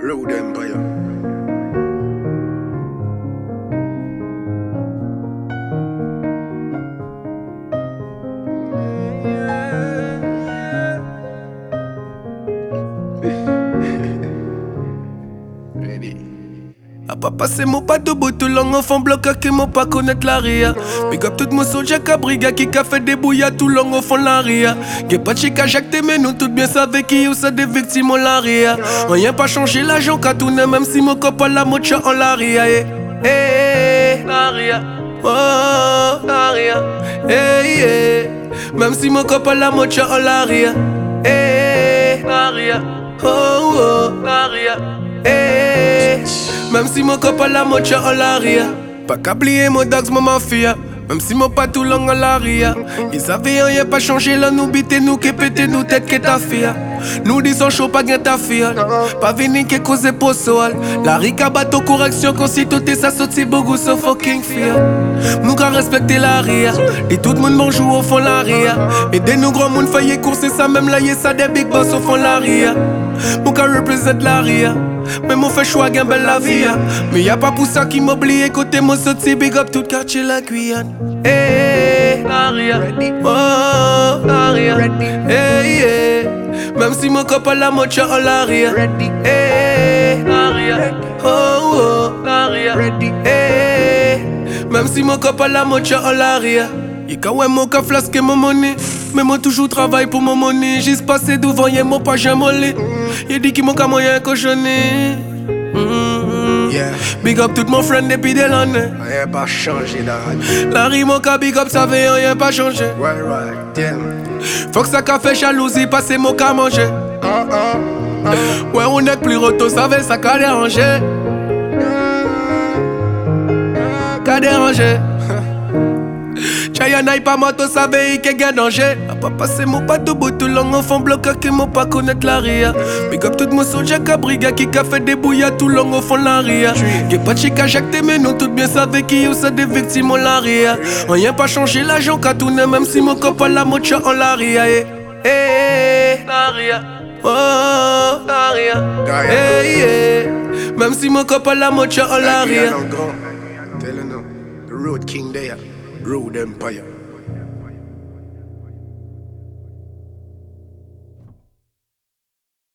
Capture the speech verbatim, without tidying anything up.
Road Empire. Ready. A pas passé mon pas de bout tout long enfant bloc qui m'ont pas connaître la ria. Big up tout mon soldier cabriga qui a fait des bouillas tout long au fond la ria. Gay pas de chica Jacques mais nous tout bien savait qui ou ça des victimes en la ria. Rien pas changé l'argent qu'a tourné même si mon copain la mocha en la ria. Eh eh la ria. Oh la ria. Eh eh. Même si mon copain la mocha en la ria. Eh la ria. Oh oh la ria. Eh. Même si mon copain la mocha en la ria. Pas qu'oublier mon dogs, mon mafia. Même si mon pas tout long en la ria. Ils savaient rien pas changé là, nous bité nous qui pété nous tête que ta fille. Nous disons chaud pas gain ta fille. Pas venir qui cause pour soal. La rica bateau correction quand si tout est ça saute si beaucoup so fucking fear. Nous qu'à respecter la ria. Et tout le monde bonjour au fond la ria. Et des nous grands monde failli courser ça même là y'a ça des big boss au fond la ria. Nous qu'à représente la ria. Mais mon fait choix gain belle la vie. Mais y'a pas pour ça qui m'oublie côté mon sorti big up tout quartier la Guyane. Eh, la ria. Oh, la ria. Eh, eh. Même si mon copain la mocha en la ria. Eh, la ria. Oh, oh, la ria. Eh, même si mon copain la mocha en la ria. Y'a qu'à ouais mon cas flasque mon money. Mais moi toujours travaille pour mon money. J'ai passé devant y'a mon pas jamais molé. Y'a dit qu'il m'ont qu'à moyen cochonné. Mm-hmm. Yeah. Big up tout mon friend depuis des années. Rien pas changé dans la rime mon cas big up ça veut rien pas changé. Right, right, damn. Faut que ça qu'a fait jalousie passer mon cas manger. Uh, uh, uh. Ouais on est plus roto ça veut ça qu'a dérangé. Qu'a dérangé. Chayana pas moto savait qu'il y a danger. A pas passé mon pas de bout tout long enfant bloc qui m'ont pas connaître la ria. Big up tout mon soldier cabriga qui a fait des bouillas tout long au fond la ria. Y'a pas de chica Jacques mais nous tout bien savait qui ou ça des victimes en la ria. Rien pas changé l'argent qu'a tourné même si mon copain la mocha en la ria. Eh eh la ria. Oh la ria. Eh eh. Même si mon copain la mocha en la ria. Tell you now, the Road King there. Road Empire.